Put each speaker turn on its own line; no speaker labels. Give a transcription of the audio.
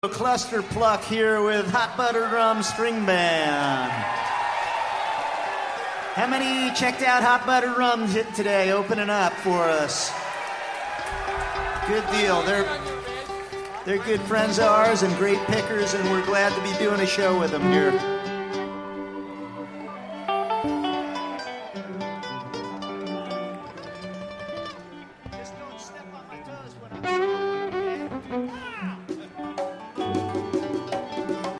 Cluster Pluck here with Hot Butter Rum String Band. How many checked out Hot Butter Rum today, opening up for us? Good deal. They're good friends of ours and great pickers, and we're glad to be doing a show with them here.